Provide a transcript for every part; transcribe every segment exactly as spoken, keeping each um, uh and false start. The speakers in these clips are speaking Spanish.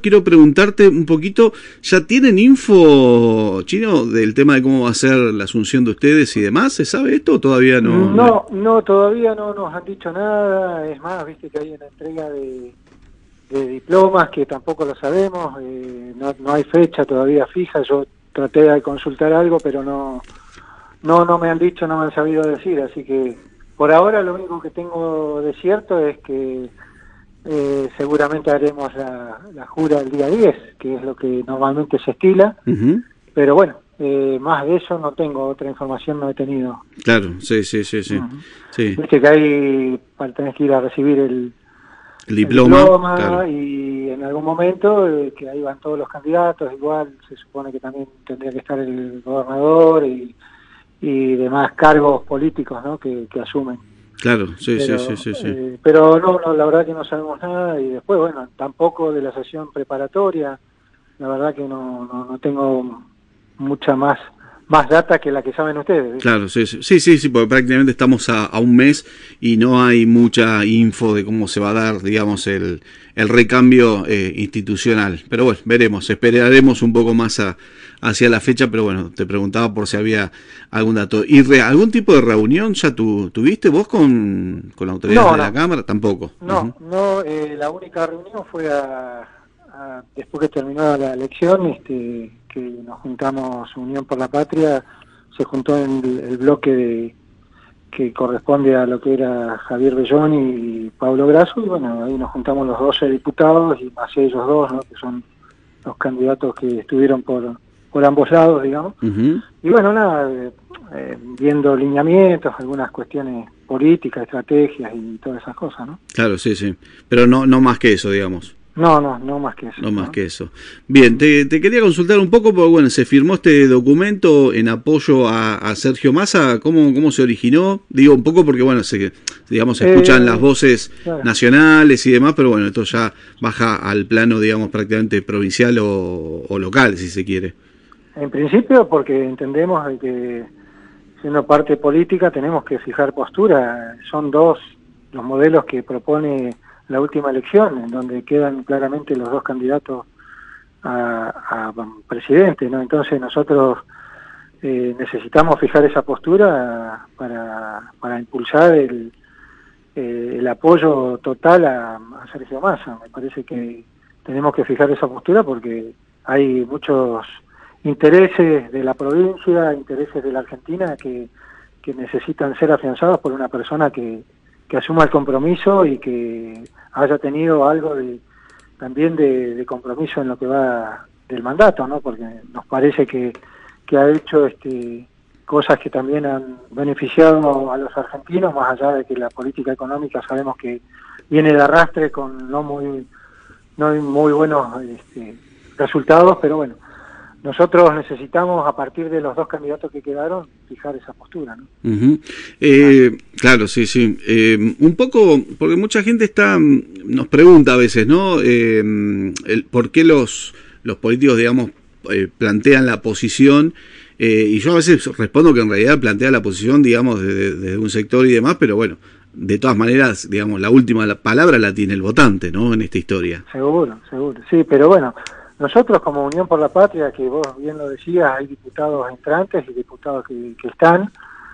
quiero preguntarte un poquito, ¿ya tienen info, Chino, del tema de cómo va a ser la asunción de ustedes y demás? ¿Se sabe esto o todavía no? No, no, todavía no nos han dicho nada. Es más, viste que hay una entrega de, de diplomas que tampoco lo sabemos. Eh, no, no hay fecha todavía fija. Yo traté de consultar algo, pero no, no, no me han dicho, no me han sabido decir. Así que por ahora lo único que tengo de cierto es que Eh, seguramente haremos la, la jura el día diez, que es lo que normalmente se estila, uh-huh. Pero bueno, eh, más de eso no tengo, otra información no he tenido. Claro, sí, sí, sí, sí. Uh-huh. sí. Viste que hay, tenés que ir a recibir el, el diploma, el diploma claro. Y en algún momento, eh, que ahí van todos los candidatos, igual se supone que también tendría que estar el gobernador y, y demás cargos políticos, ¿no? que, que asumen. Claro, sí, pero, sí, sí, sí, sí. Eh, pero no, no, la verdad que no sabemos nada y después, bueno, tampoco de la sesión preparatoria, la verdad que no, no, no tengo mucha más más data que la que saben ustedes, ¿sí? Claro, sí, sí, sí, sí, sí, porque prácticamente estamos a, a un mes y no hay mucha info de cómo se va a dar, digamos, el, el recambio eh, institucional. Pero bueno, veremos, esperaremos un poco más a, hacia la fecha, pero bueno, te preguntaba por si había algún dato. ¿Y re, algún tipo de reunión ya tu, tuviste vos con, con la autoridad no, de no. la Cámara? Tampoco. No, uh-huh. no, eh, la única reunión fue a, a, después que terminó la elección, este, que nos juntamos Unión por la Patria, se juntó en el, el bloque de, que corresponde a lo que era Javier Bellón y Pablo Grasso, y bueno, ahí nos juntamos los doce diputados y más ellos dos, ¿no? que son los candidatos que estuvieron por, por ambos lados, digamos. Uh-huh. Y bueno, nada, eh, eh, viendo lineamientos, algunas cuestiones políticas, estrategias y todas esas cosas, ¿no? Claro, sí, sí. Pero no, no más que eso, digamos. No, no, no más que eso. No más ¿no? que eso. Bien, te, te quería consultar un poco, porque bueno, se firmó este documento en apoyo a, a Sergio Massa. ¿Cómo, cómo se originó? Digo un poco porque, bueno, se, digamos, se escuchan eh, las voces claro. nacionales y demás, pero bueno, esto ya baja al plano, digamos, prácticamente provincial o, o local, si se quiere. En principio, porque entendemos que siendo parte política tenemos que fijar postura. Son dos los modelos que propone la última elección, en donde quedan claramente los dos candidatos a, a presidente, ¿no? Entonces nosotros eh, necesitamos fijar esa postura para, para impulsar el, eh, el apoyo total a, a Sergio Massa. Me parece que tenemos que fijar esa postura porque hay muchos intereses de la provincia, intereses de la Argentina que, que necesitan ser afianzados por una persona que, que asuma el compromiso y que haya tenido algo de también de, de compromiso en lo que va del mandato, ¿no? Porque nos parece que, que ha hecho este cosas que también han beneficiado a los argentinos, más allá de que la política económica sabemos que viene de arrastre con no muy no muy buenos este, resultados, pero bueno, nosotros necesitamos, a partir de los dos candidatos que quedaron, fijar esa postura, ¿no? Uh-huh. Eh, claro, sí, sí. Eh, un poco, porque mucha gente está nos pregunta a veces, ¿no? Eh, el, ¿Por qué los, los políticos, digamos, eh, plantean la posición? Eh, y yo a veces respondo que en realidad plantea la posición, digamos, desde de, de un sector y demás, pero bueno, de todas maneras, digamos, la última la palabra la tiene el votante, ¿no? En esta historia. Seguro, seguro. Sí, pero bueno, nosotros como Unión por la Patria, que vos bien lo decías, hay diputados entrantes y diputados que, que están,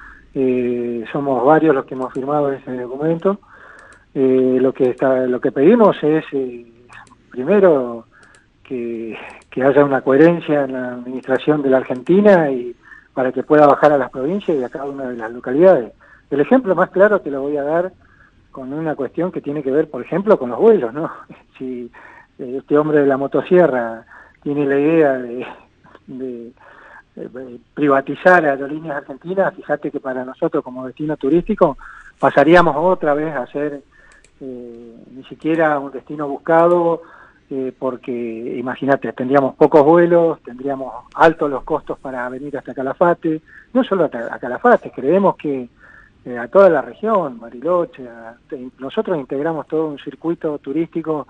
eh, somos varios los que hemos firmado ese documento. Eh, lo que está, lo que pedimos es, eh, primero, que, que haya una coherencia en la administración de la Argentina y para que pueda bajar a las provincias y a cada una de las localidades. El ejemplo más claro te lo voy a dar con una cuestión que tiene que ver, por ejemplo, con los vuelos, ¿no? Si este hombre de la motosierra tiene la idea de, de, de privatizar Aerolíneas Argentinas, fíjate que para nosotros como destino turístico pasaríamos otra vez a ser eh, ni siquiera un destino buscado, eh, porque imagínate, tendríamos pocos vuelos, tendríamos altos los costos para venir hasta Calafate, no solo a, a Calafate, creemos que eh, a toda la región, Bariloche, a, nosotros integramos todo un circuito turístico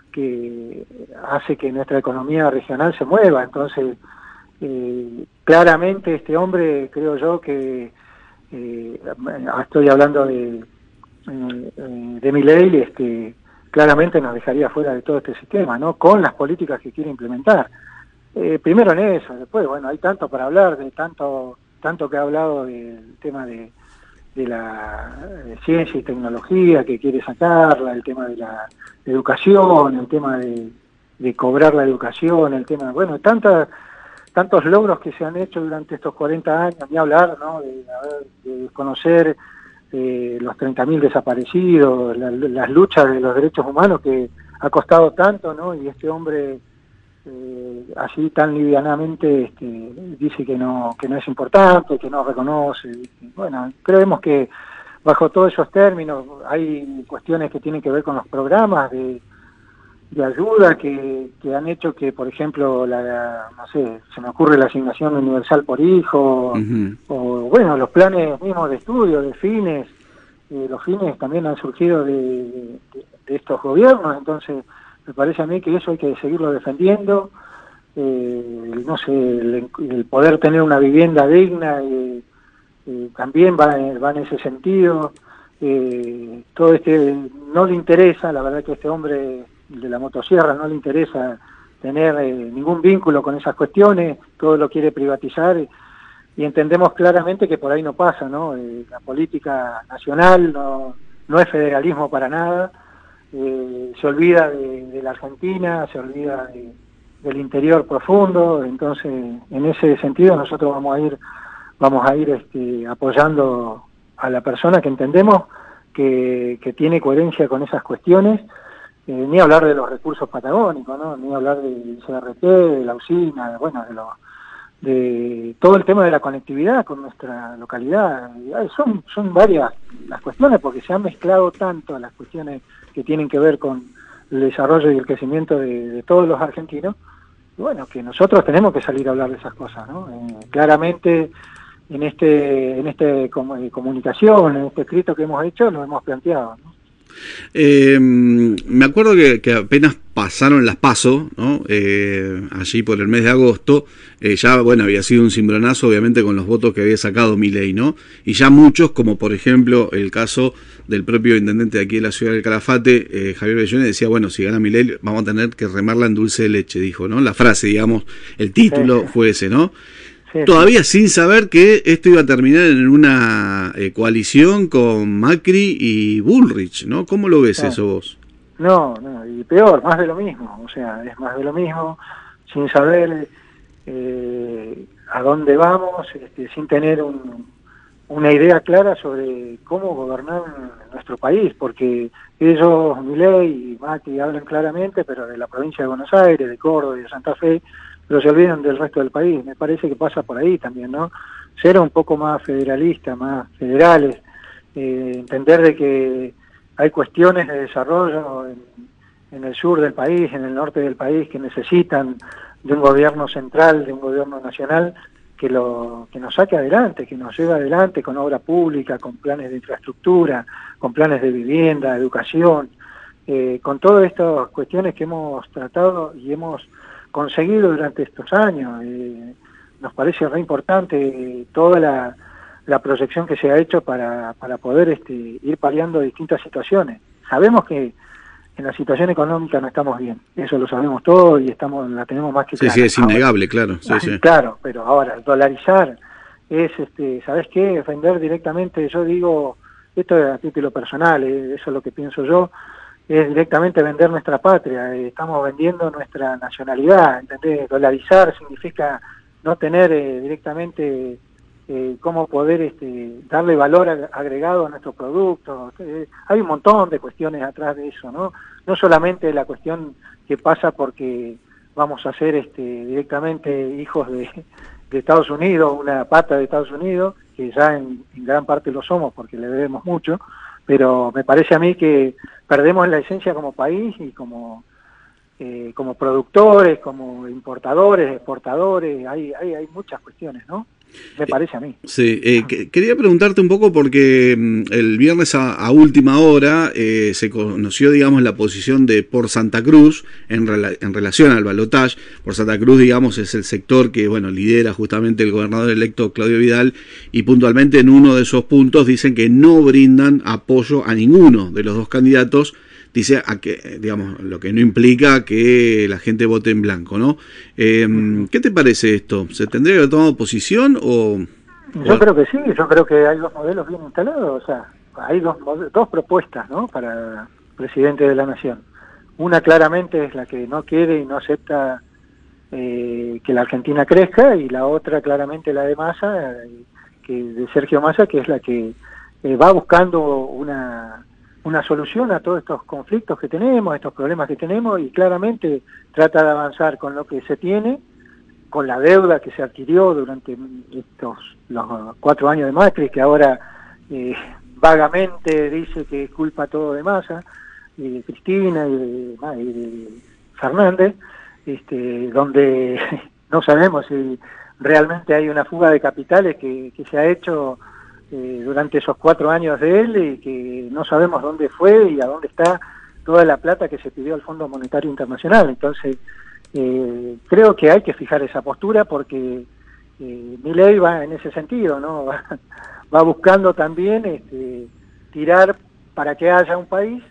que hace que nuestra economía regional se mueva. Entonces, eh, claramente este hombre, creo yo que, eh, estoy hablando de, eh, de Milei, este, claramente nos dejaría fuera de todo este sistema, ¿no? Con las políticas que quiere implementar. Eh, primero en eso, después, bueno, hay tanto para hablar, de tanto, tanto que ha hablado del tema de, de la de ciencia y tecnología que quiere sacarla, el tema de la de educación, el tema de, de cobrar la educación, el tema, bueno, tantas tantos logros que se han hecho durante estos cuarenta años, ni hablar, ¿no? De, de conocer eh, los treinta mil desaparecidos, la, las luchas de los derechos humanos que ha costado tanto, ¿no? Y este hombre eh, así tan livianamente este, dice que no que no es importante, que no reconoce. Bueno, creemos que bajo todos esos términos hay cuestiones que tienen que ver con los programas de de ayuda que, que han hecho que, por ejemplo, la, no sé, se me ocurre la asignación universal por hijo, uh-huh. o bueno, los planes mismos de estudio, de fines, eh, los fines también han surgido de, de, de estos gobiernos, entonces me parece a mí que eso hay que seguirlo defendiendo, eh, no sé, el, el poder tener una vivienda digna eh, eh, también va, va en ese sentido, eh, todo este, no le interesa, la verdad que este hombre de la motosierra no le interesa tener eh, ningún vínculo con esas cuestiones, todo lo quiere privatizar y, y entendemos claramente que por ahí no pasa, ¿no? Eh, la política nacional no, no es federalismo para nada, eh, se olvida de, de la Argentina, se olvida de, del interior profundo, entonces en ese sentido nosotros vamos a ir vamos a ir este, apoyando a la persona que entendemos que, que tiene coherencia con esas cuestiones. Eh, ni hablar de los recursos patagónicos, ¿no? Ni hablar del C R T, de la usina, de, bueno, de, lo, de todo el tema de la conectividad con nuestra localidad. Son, son varias las cuestiones porque se han mezclado tanto las cuestiones que tienen que ver con el desarrollo y el crecimiento de, de todos los argentinos, y bueno, que nosotros tenemos que salir a hablar de esas cosas, ¿no? Eh, claramente en este en este comunicación, en este escrito que hemos hecho, lo hemos planteado, ¿no? Eh, me acuerdo que, que apenas pasaron las PASO, ¿no? Eh, allí por el mes de agosto, eh, ya bueno había sido un cimbronazo obviamente con los votos que había sacado Milei, ¿no? Y ya muchos, como por ejemplo el caso del propio intendente de aquí de la ciudad del Calafate, eh, Javier Bellone, decía, bueno, si gana Milei vamos a tener que remarla en dulce de leche, dijo, ¿no? La frase, digamos, el título sí, sí. fue ese, ¿no? Sí, todavía sí. Sin saber que esto iba a terminar en una eh, coalición con Macri y Bullrich, ¿no? ¿Cómo lo ves no. eso vos? No, no, y peor, más de lo mismo, o sea, es más de lo mismo, sin saber eh, a dónde vamos, este, sin tener un, una idea clara sobre cómo gobernar nuestro país, porque ellos, Milei y Macri, hablan claramente, pero de la provincia de Buenos Aires, de Córdoba y de Santa Fe, pero se olvidan del resto del país. Me parece que pasa por ahí también, ¿no? Ser un poco más federalista, más federales, eh, entender de que hay cuestiones de desarrollo en, en el sur del país, en el norte del país, que necesitan de un gobierno central, de un gobierno nacional, que lo que nos saque adelante, que nos lleve adelante con obra pública, con planes de infraestructura, con planes de vivienda, educación, eh, con todas estas cuestiones que hemos tratado y hemos conseguido durante estos años. Eh, nos parece re importante eh, toda la, la proyección que se ha hecho para, para poder este, ir paliando distintas situaciones. Sabemos que en la situación económica no estamos bien, eso lo sabemos todos y estamos la tenemos más que clara. Sí, sí, es innegable, ahora, claro. Sí, sí. Claro, pero ahora, dolarizar es, este, ¿sabés qué? Defender directamente, yo digo, esto es a título personal, eh, eso es lo que pienso yo, es directamente vender nuestra patria, eh, estamos vendiendo nuestra nacionalidad, ¿entendés? Dolarizar significa no tener eh, directamente eh, cómo poder este, darle valor ag agregado a nuestros productos. Eh, hay un montón de cuestiones atrás de eso, ¿no? No solamente la cuestión que pasa porque vamos a ser este, directamente hijos de, de Estados Unidos, una pata de Estados Unidos, que ya en, en gran parte lo somos porque le debemos mucho, pero me parece a mí que perdemos la esencia como país y como eh, como productores, como importadores, exportadores, hay, hay, hay muchas cuestiones, ¿no? Me parece a mí. Sí, eh, que, quería preguntarte un poco porque el viernes a, a última hora eh, se conoció, digamos, la posición de Por Santa Cruz en, rela, en relación al balotaje. Por Santa Cruz, digamos, es el sector que, bueno, lidera justamente el gobernador electo Claudio Vidal y puntualmente en uno de esos puntos dicen que no brindan apoyo a ninguno de los dos candidatos dice a que, digamos, lo que no implica que la gente vote en blanco, ¿no? Eh, ¿Qué te parece esto? ¿Se tendría que haber tomado posición o...? Yo creo que sí, yo creo que hay dos modelos bien instalados, o sea, hay dos, dos propuestas, ¿no?, para presidente de la Nación. Una claramente es la que no quiere y no acepta eh, que la Argentina crezca, y la otra claramente la de Massa, eh, que de Sergio Massa, que es la que eh, va buscando una, una solución a todos estos conflictos que tenemos, estos problemas que tenemos, y claramente trata de avanzar con lo que se tiene, con la deuda que se adquirió durante estos los cuatro años de Macri, que ahora eh, vagamente dice que es culpa todo de Massa, y de Cristina, y de, y de Fernández, este, donde no sabemos si realmente hay una fuga de capitales que, que se ha hecho eh, durante esos cuatro años de él, y que no sabemos dónde fue y a dónde está toda la plata que se pidió al Fondo Monetario Internacional. Entonces, Eh, creo que hay que fijar esa postura, porque eh, Milei va en ese sentido, ¿no? Va, va buscando también este, tirar para que haya un país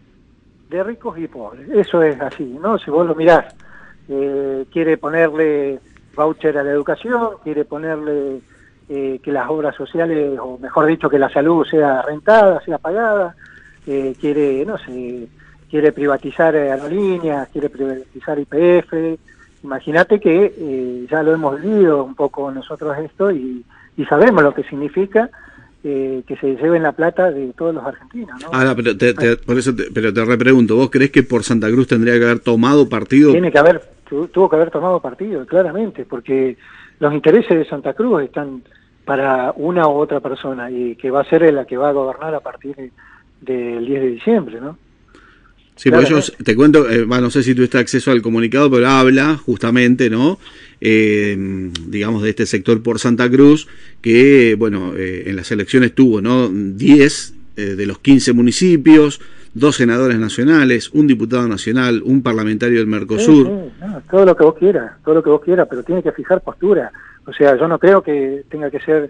de ricos y pobres. Eso es así, ¿no? Si vos lo mirás, eh, quiere ponerle voucher a la educación, quiere ponerle eh, que las obras sociales, o mejor dicho, que la salud sea rentada, sea pagada, eh, quiere, no sé... quiere privatizar aerolíneas, quiere privatizar Y P F. Imagínate que eh, ya lo hemos vivido un poco nosotros esto, y, y sabemos lo que significa eh, que se lleven la plata de todos los argentinos, ¿no? Ahora, pero te, te, por eso te, pero te repregunto, ¿vos creés que por Santa Cruz tendría que haber tomado partido? Tiene que haber, tu, tuvo que haber tomado partido, claramente, porque los intereses de Santa Cruz están para una u otra persona, y que va a ser la que va a gobernar a partir de, del diez de diciembre, ¿no? Sí, porque ellos, te cuento, eh, no sé si tuviste acceso al comunicado, pero habla justamente, ¿no? Eh, digamos, de este sector por Santa Cruz, que, bueno, eh, en las elecciones tuvo, ¿no? diez eh, de los quince municipios, dos senadores nacionales, un diputado nacional, un parlamentario del Mercosur. Sí, sí, no, todo lo que vos quieras, todo lo que vos quieras, pero tiene que fijar postura. O sea, yo no creo que tenga que ser,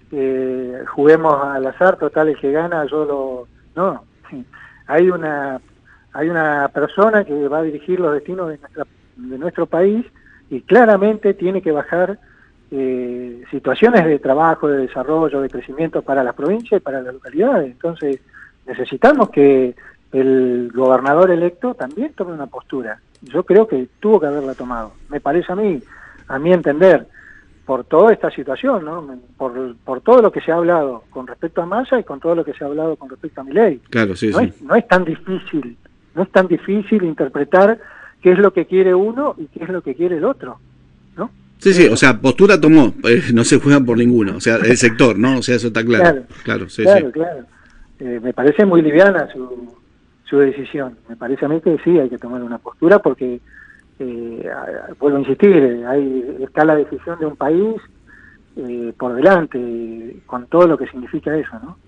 eh, juguemos al azar, total, el que gana, yo lo... No, sí. Hay una... Hay una persona que va a dirigir los destinos de, nuestra, de nuestro país, y claramente tiene que bajar eh, situaciones de trabajo, de desarrollo, de crecimiento para las provincias y para las localidades. Entonces necesitamos que el gobernador electo también tome una postura. Yo creo que tuvo que haberla tomado. Me parece a mí, a mi entender, por toda esta situación, ¿no? Por, por todo lo que se ha hablado con respecto a Massa y con todo lo que se ha hablado con respecto a Milei. Claro, sí, no sí. Es, no es tan difícil. No es tan difícil interpretar qué es lo que quiere uno y qué es lo que quiere el otro, ¿no? Sí, sí, o sea, postura tomó, eh, no se juegan por ninguno, o sea, el sector, ¿no? O sea, eso está claro. Claro, claro, sí, claro. sí. claro. Eh, me parece muy liviana su, su decisión. Me parece a mí que sí hay que tomar una postura, porque, eh, vuelvo a insistir, hay, está la decisión de un país eh, por delante, con todo lo que significa eso, ¿no?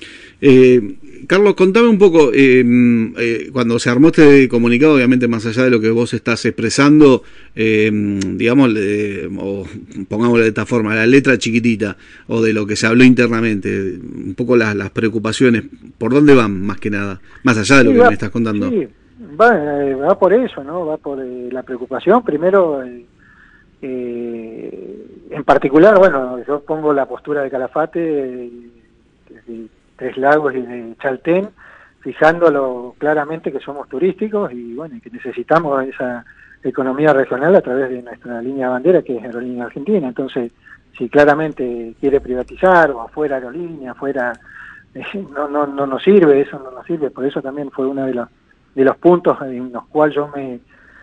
Eh, Carlos, contame un poco, eh, eh, cuando se armó este comunicado, obviamente más allá de lo que vos estás expresando, eh, digamos, eh, o pongámoslo de esta forma, la letra chiquitita, o de lo que se habló internamente, un poco las, las preocupaciones, ¿por dónde van más que nada? Más allá de lo sí, que va, me estás contando. Sí, va, eh, va por eso, ¿no? Va por eh, la preocupación, primero... Eh, eh, en particular, bueno, yo pongo la postura de Calafate, eh, de Tres Lagos y de Chaltén, fijándolo claramente que somos turísticos y bueno, que necesitamos esa economía regional a través de nuestra línea de bandera, que es Aerolínea Argentina. Entonces, si claramente quiere privatizar o afuera aerolínea, afuera, eh, no, no, no nos sirve, eso no nos sirve. Por eso también fue uno de los, de los puntos en los cuales yo me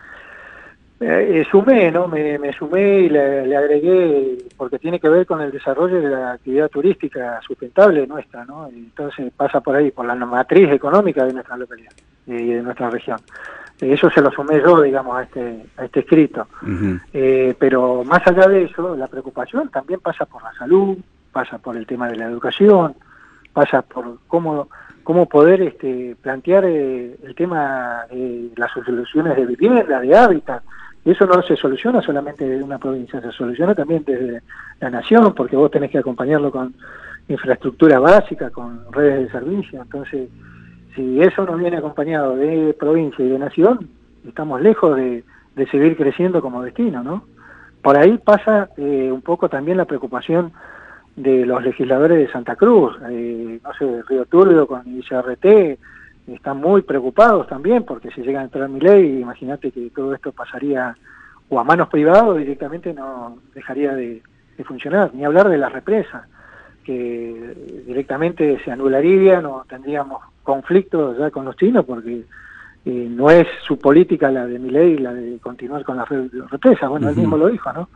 Eh, sumé, ¿no? Me, me sumé y le, le agregué, porque tiene que ver con el desarrollo de la actividad turística sustentable nuestra, ¿no? Entonces pasa por ahí, por la matriz económica de nuestra localidad y de nuestra región. Eso se lo sumé yo, digamos, a este, a este escrito. Uh-huh. eh, pero más allá de eso, la preocupación también pasa por la salud, pasa por el tema de la educación, pasa por cómo... cómo poder este, plantear eh, el tema de las soluciones de vivienda, de hábitat. Eso no se soluciona solamente desde una provincia, se soluciona también desde la nación, porque vos tenés que acompañarlo con infraestructura básica, con redes de servicio. Entonces, si eso no viene acompañado de provincia y de nación, estamos lejos de, de seguir creciendo como destino, ¿no? Por ahí pasa eh, un poco también la preocupación de los legisladores de Santa Cruz, eh, no sé, Río Turbio con I C R T, están muy preocupados también, porque si llega a entrar Milei, imagínate que todo esto pasaría o a manos privadas, directamente no dejaría de, de funcionar, ni hablar de las represas, que directamente se anularían o tendríamos conflictos ya con los chinos, porque eh, no es su política la de Milei, la de continuar con las represas, bueno, uh-huh. Él mismo lo dijo, ¿no?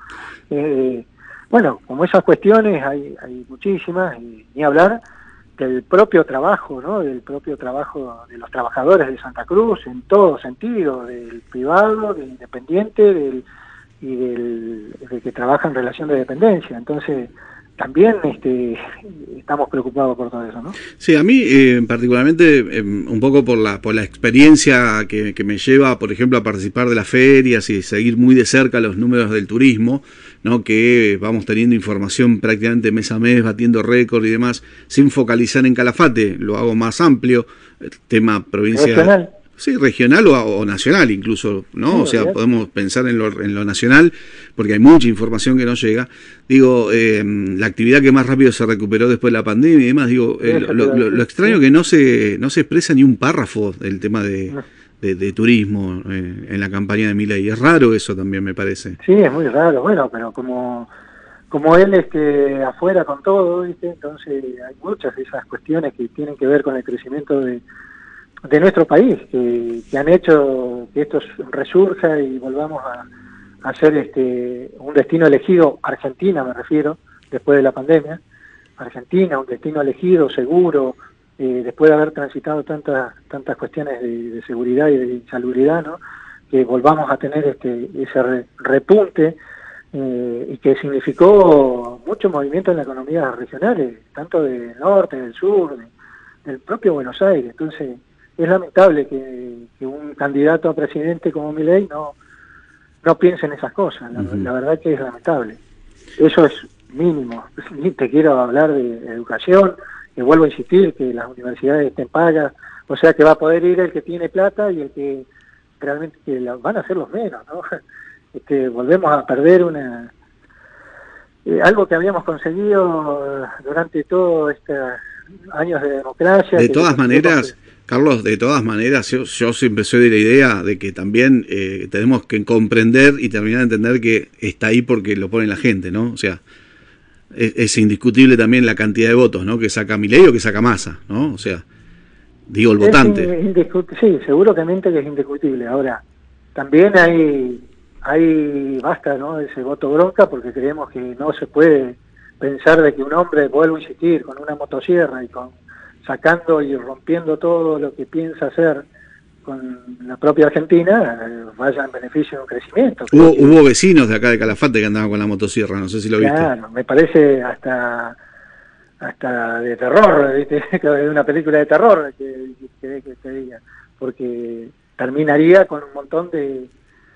Eh, bueno, como esas cuestiones hay, hay muchísimas, y ni hablar del propio trabajo, ¿no? Del propio trabajo de los trabajadores de Santa Cruz, en todo sentido, del privado, del independiente, del y del, del que trabaja en relación de dependencia. Entonces, también este, estamos preocupados por todo eso, ¿no? Sí, a mí eh, particularmente eh, un poco por la por la experiencia que, que me lleva, por ejemplo, a participar de las ferias y seguir muy de cerca los números del turismo, ¿no? Que vamos teniendo información prácticamente mes a mes, batiendo récord y demás, sin focalizar en Calafate, lo hago más amplio, tema provincia... Regional. Sí, regional o, o nacional incluso, ¿no? Sí, o sea, ¿verdad? Podemos pensar en lo, en lo nacional, porque hay mucha información que no llega. Digo, eh, la actividad que más rápido se recuperó después de la pandemia y demás, digo, eh, lo, lo, lo extraño que no se no se expresa ni un párrafo del tema de, de, de turismo eh, en la campaña de Milei. Es raro eso también, me parece. Sí, es muy raro, bueno, pero como como él este afuera con todo, ¿viste? Entonces hay muchas de esas cuestiones que tienen que ver con el crecimiento de de nuestro país, que, que han hecho que esto resurja y volvamos a, a ser este un destino elegido, Argentina me refiero, después de la pandemia, Argentina, un destino elegido, seguro, eh, después de haber transitado tantas tantas cuestiones de, de seguridad y de insalubridad, ¿no? Que volvamos a tener este ese re, repunte eh, y que significó mucho movimiento en las economías regionales, tanto del norte, del sur, de, del propio Buenos Aires. Entonces, es lamentable que, que un candidato a presidente como Milei no, no piense en esas cosas. La, uh-huh. la verdad que es lamentable. Eso es mínimo. Ni te quiero hablar de educación, que vuelvo a insistir que las universidades estén pagas, o sea que va a poder ir el que tiene plata y el que realmente que la, van a ser los menos, ¿no? Este, volvemos a perder una eh, algo que habíamos conseguido durante todos estos años de democracia. De todas maneras... Carlos, de todas maneras, yo, yo siempre soy de la idea de que también eh, tenemos que comprender y terminar de entender que está ahí porque lo pone la gente, ¿no? O sea, es, es indiscutible también la cantidad de votos, ¿no? Que saca Milei o que saca Massa, ¿no? O sea, digo el votante. Sí, seguramente que es indiscutible. Ahora, también hay, hay basta, ¿no? Ese voto bronca, porque creemos que no se puede pensar de que un hombre, vuelvo a insistir, con una motosierra y con sacando y rompiendo todo lo que piensa hacer con la propia Argentina, eh, vaya en beneficio de un crecimiento. Hubo, que, hubo vecinos de acá de Calafate que andaban con la motosierra, no sé si lo viste. Claro, me parece hasta hasta de terror, ¿viste? De una película de terror que, que, que te diga, porque terminaría con un montón de,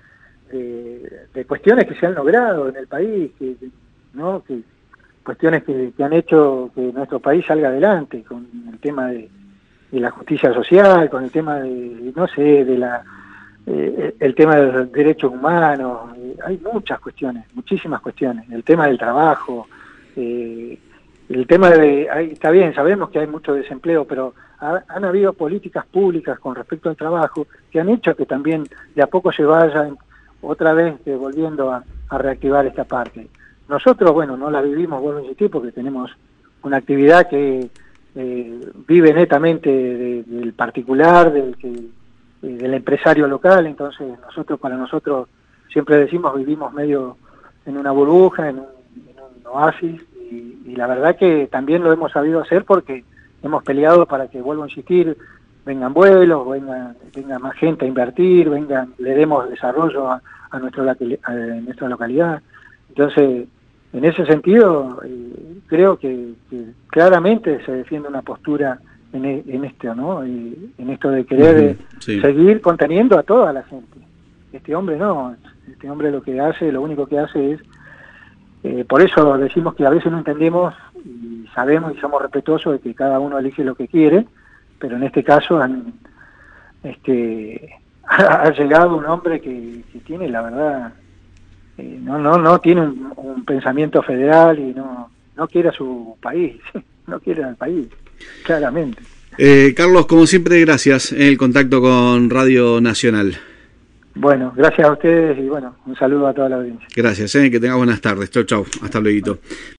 de, de cuestiones que se han logrado en el país, que, ¿no? que cuestiones que, que han hecho que nuestro país salga adelante, con el tema de, de la justicia social, con el tema de, no sé, de la eh, el tema de los derechos humanos, eh, hay muchas cuestiones, muchísimas cuestiones, el tema del trabajo, eh, el tema de, hay, está bien, sabemos que hay mucho desempleo, pero ha, han habido políticas públicas con respecto al trabajo que han hecho que también de a poco se vaya otra vez eh, volviendo a, a reactivar esta parte. Nosotros, bueno, no la vivimos, vuelvo a insistir, porque tenemos una actividad que eh, vive netamente de, del particular, del, que, eh, del empresario local, entonces nosotros, para nosotros, siempre decimos, vivimos medio en una burbuja, en un, en un oasis, y, y la verdad que también lo hemos sabido hacer porque hemos peleado para que, vuelvo a insistir, vengan vuelos, venga, venga más gente a invertir, vengan, le demos desarrollo a, a, nuestro, a nuestra localidad. Entonces, en ese sentido, eh, creo que, que claramente se defiende una postura en, en esto, ¿no? Y en esto de querer uh-huh, sí. seguir conteniendo a toda la gente. Este hombre no, este hombre lo que hace, lo único que hace es, eh, por eso decimos que a veces no entendemos y sabemos y somos respetuosos de que cada uno elige lo que quiere, pero en este caso han, este, ha llegado un hombre que, que tiene, la verdad, eh, no no no tiene un, un pensamiento federal y no no quiere a su país, no quiere al país, claramente. Eh, Carlos, como siempre, gracias en el contacto con Radio Nacional. Bueno, gracias a ustedes y bueno, un saludo a toda la audiencia. Gracias, eh, que tengas buenas tardes. Chau, chau. Hasta luego.